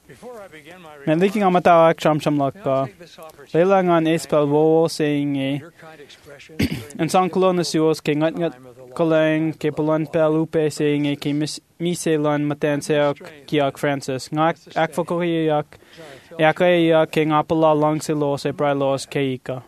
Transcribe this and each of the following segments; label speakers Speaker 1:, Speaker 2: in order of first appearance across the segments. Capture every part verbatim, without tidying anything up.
Speaker 1: Men liking am mata ak cham cham lakka. Leilang an espel wo saying e. En san kolona suos ke ngat ngat kolang ke polon pel upe saying e ke mi se lan matan seok kiak Francis. Ngak ak fokoyak yakaya ke ngapala long se los e brailos keika.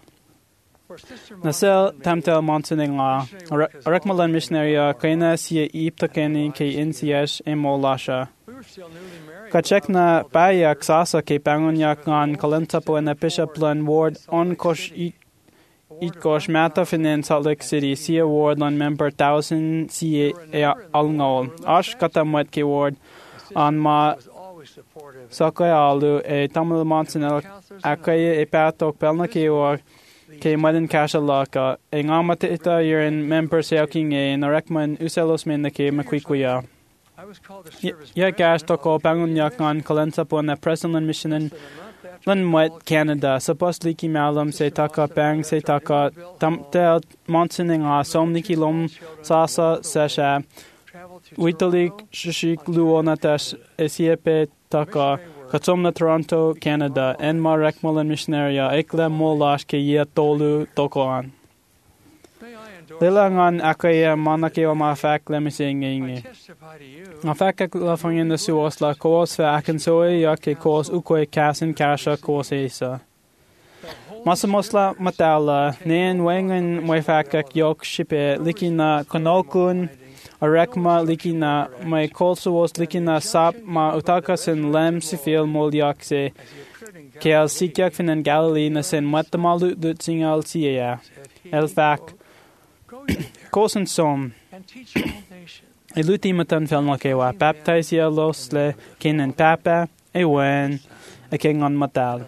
Speaker 1: Nasel tamtel montaning la. Arekmalan missionaria kaina sia iptakeni ke insiash e molasha. Kachekna payak sasa ke pangonyak ngan kalentapo en bishop lan ward on kosh eat eat kosh mata in Salt Lake City sia ward lan member thousand sia alngol. Ash katamwet ke ward on ma sakay alu e tamil montanel akay e patok pelna ke ward ke madin kasha laka e ngamata ita yerin member seoking e narekman uselos men na ke makwikuya. Ya gas toko bangun yakan kalenta po na President Missionin lan mwet Canada supposed liki malum se taka bang se taka tamtel montaning a somniki lom sasa sesha witalik shishik luonatas esiepe taka katsomna Toronto Canada en ma rekmalan missionaria ekle molash ke ye tolu tokoan Lilangan akaya manakeo ma fak lemising ingi. Ma fak la fangin the suos la kos fa akansoe ya ke kos ukwe kasin kasha kos esa. Masamosla matala nen wengen mwe fakak yok shipe likina konokun arekma likina my kolsuos likina sap ma utakas in lem sifil molyakse ke al sikyak finan Galilee na sen matamalu dutsingal siya. El fak Kosen som e lutimatan felnakewa baptisia los le kinen papa e wen e king on matal.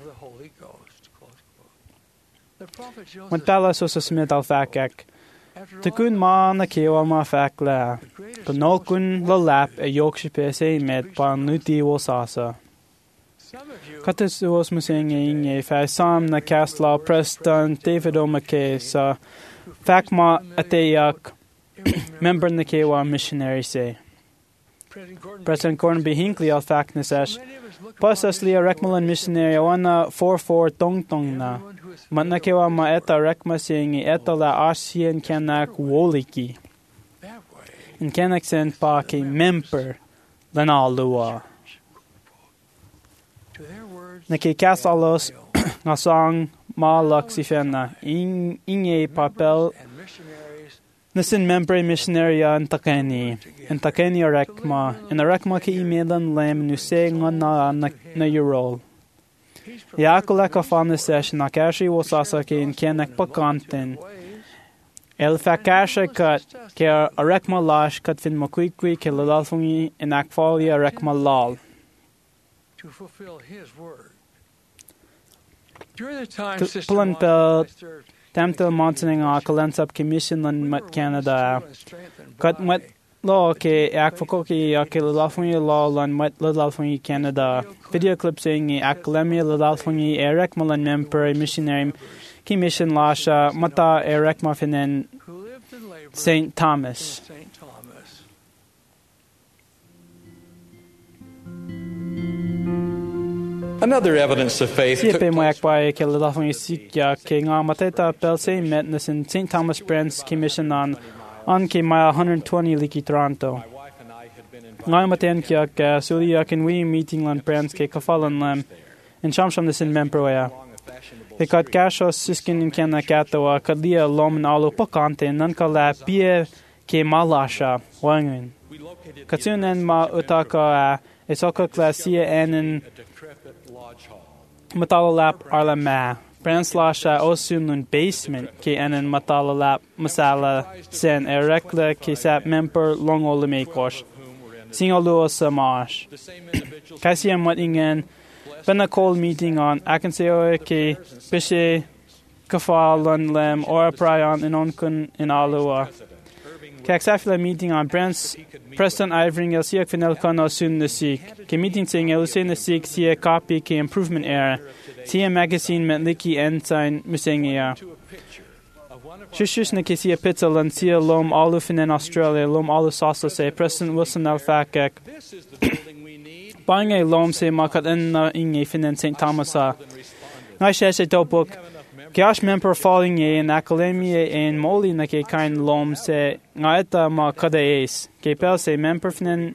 Speaker 1: Matala so smith al fakak. Tekun ma na kewa ma fakla. Konokun lo lap e yokshipe se met pan nuti wosasa. Katis was musing e fa sam na castla preston David Omake sa Fakma ateyak member nakewa missionary say. President Gordon B. Hinckley al faknesesh. Pasas liya rekmalan missionary wana four four tong tong na. Mat nakewa ma eta rekma saying eta la asien kanak woliki. In kanak sen pa ke member lanalua. Nake kasalos nasang ma laksifena in inye papel nasin membre missionaria in takeni in takeni rekma in rekma ke imelan lem nu se ngana na na eurol ya kolaka fan session akashi wasasa ke in kenak pakanten el fakasha kat ke rekma lash kat fin makwikwi ke lalfungi in akfalia rekma lal
Speaker 2: to fulfill his word.
Speaker 1: Pulan pel tamtel montaning a kalensap commission lan mat Canada. Kat mat law ke akfokoki akil lalfungi law lan mat lalfungi Canada. Video clip saying aklemia lalfungi erek malan member missionary ki mission lasha mata erek mafinen Saint Thomas.
Speaker 3: Another evidence of faith took
Speaker 1: Sipe mo yakbay ke lalafong isikya ke nga mateta pel se met na sin Saint Thomas Brands Commission on on ke mile one twenty liki Toronto. Nga maten kya ke suliya ken we meeting lan Brands ke kafalan lam in shamsham na sin memproya. Ke kat kasho siskin in kena katawa kadia loman alo pakante nan kala pie ke malasha wangun. Katsunen ma utaka esoka klasia enen Matalalap arlama. Branslasha osunun basement ke enen matalalap masala sen erekla ke sap member longolimekos. Singoluo samash. Kasiam wat ingen bena call meeting on akanseo ke bishe kafalan lem or prayan inonkun in alua. Kaksafila meeting on Brans Preston Ivering el siak finel kono sun the sik. Ke meeting sing el sin the sik sia copy ke improvement era. Sia magazine met liki ensign musengia. Shushus na ke sia pizza lan sia lom alufin in Australia lom alu sasa se Preston Wilson al fakak. Bang e lom se ma kat en na inge finan Saint Thomas a. Ngai she se to book. Gash member falling e in academia en moli na ke kain lom se ngaita ma kada es. Ke pel se member finan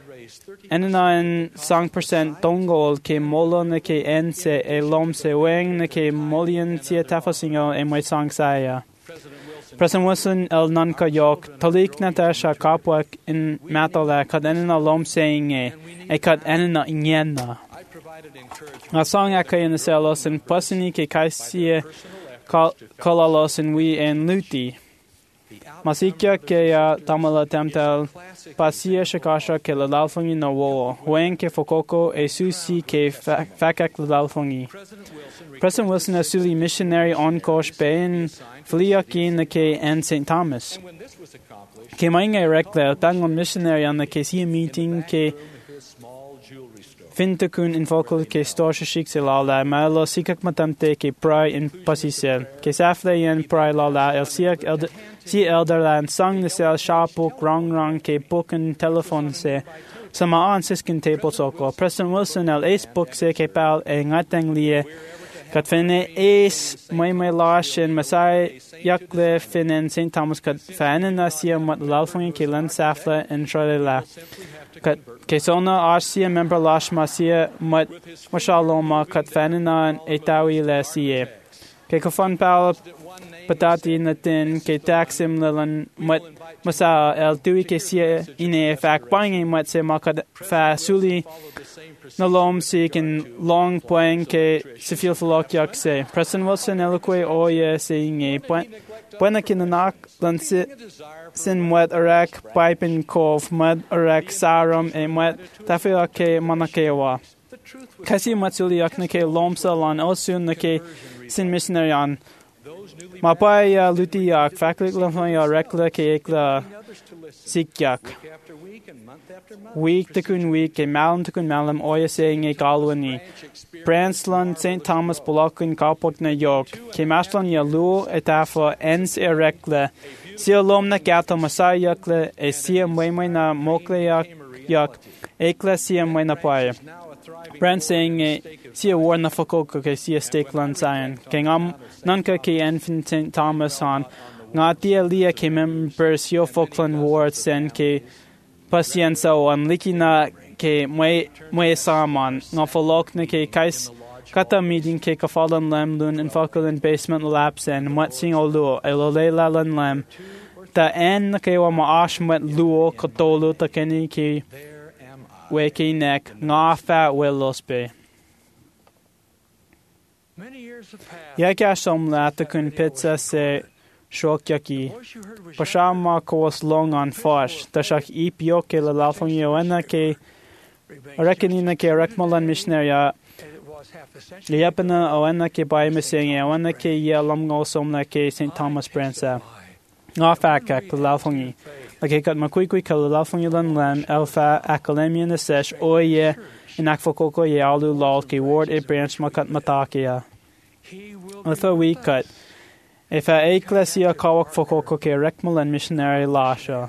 Speaker 1: en sang percent dongol ke molo na ke en se e lom se weng na ke molian tia tafasingo e mai sang saya. President Wilson el nanka yok talik na ta sha kapwak in matala kad en na lom saying e e kad en na ingena. Na song aka in the celos in pasini ke kaisia kolalos in we en luti. Masikia ke ya tamala temtel pasia shakasha ke lalfongi na wo wen ke fokoko e susi ke fakak lalfongi. President Wilson asuli missionary on kosh ben fliaki na ke en Saint Thomas. Ke mainga rekle tangon missionary an na ke si meeting ke Fintakun in focal ke storsha shik se lala malo sikak matamte ke prai in pasisel ke safle yen prai lala el siak elder si elderland sang the sel shapuk rong rong ke book and telephone se sama an siskin table soko President Wilson el ace book se ke pal e ngateng lie kat fene ace mai mai lash in masai yakle finen Saint Thomas kat fanen asia mat lalfung ke lan safle in shrala kat kesona asia member lash masia mat mashaloma kat fanenan etawi lesie ke kofan pal patati natin ke taxim lalan mat masa el tui ke sia ine fak banging mat se makat fa suli nalom sik in long poing ke sifil falokyak se President Wilson eloque oye saying e buena kinanak lan si sin mwet arek pipin kov mad arek saram e mwet tafila ke manakewa kasi matsuli yakna ke lomsa lan osun na ke sin missionary an mapai ya luti yak faklik lan ya rekla ke ekla sikyak week takun week ke malam takun malam oya saying e galwani Branslan Saint Thomas Bolokun kapok na yok ke maslan ya lu etafa ens e rekla sia lom na gata masai yakle e sia mai mai na mokle yak yak ekla sia mai na pai Brand saying e sia war na fakoko ke sia staklan sayan ke ngam nanka ke infant Saint Thomas on nga tia lia ke members yo Falkland War sen ke pasiensa o an likina ke mai mai saman nga falok na ke kais kata meeting ke kafalan lem lun in Falkland basement labs and mat sing olu elole lalan lem ta en na ke wa ma ashmat luo katolo ta keni ke we ke nek nga fa welospe ya ka som la ta kun pizza se shokyaki pashama kos long on fosh ta shak ipio ke la lafon yo na ke rekenina ke rekmalan missionary liapana o na ke bai missing o na ke ya lam go som na ke Saint Thomas Bransa nga fa ka lafon like got ma kui kui ka lafon lan lan alpha academia na sesh o ye in akfokoko ye alu lol ke ward e branch makat matakia although we cut if a ecclesia kawak fokoko ke rekmal and missionary lasha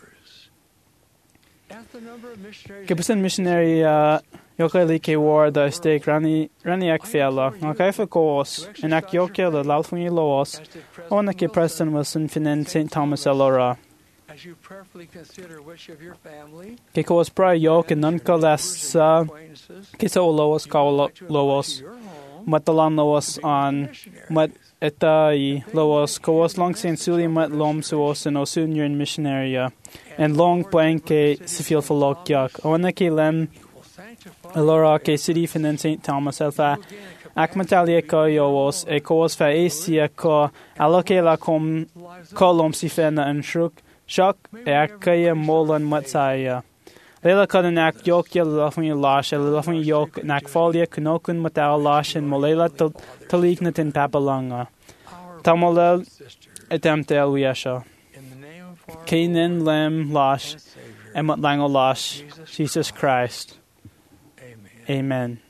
Speaker 1: kepusen missionary uh yokali ke war the stake rani rani akfela okay for course in akyoke the lalfungi laws on ke President Wilson finan Saint Thomas Elora
Speaker 2: as you prayerfully consider which of your family
Speaker 1: ke kos pra yok and nunca las ke so laws call laws matalan laws on mat eta I lawas kos long sin suli mat lom suos and osun in missionary and long planke sifil falokyak ona ke lem Elora ke city finan Saint Thomas alpha akmatalia ko yos e kos fa asia ko aloke la kom kolom sifena and shruk shak e akaya molan matsaya Lela kadan ak yok ya lafun lash lafun yok nak folia knokun matal lash and molela talignatin papalanga tamalel etamtel wiasha kainen lem lash emat lango lash Jesus Christ Amen.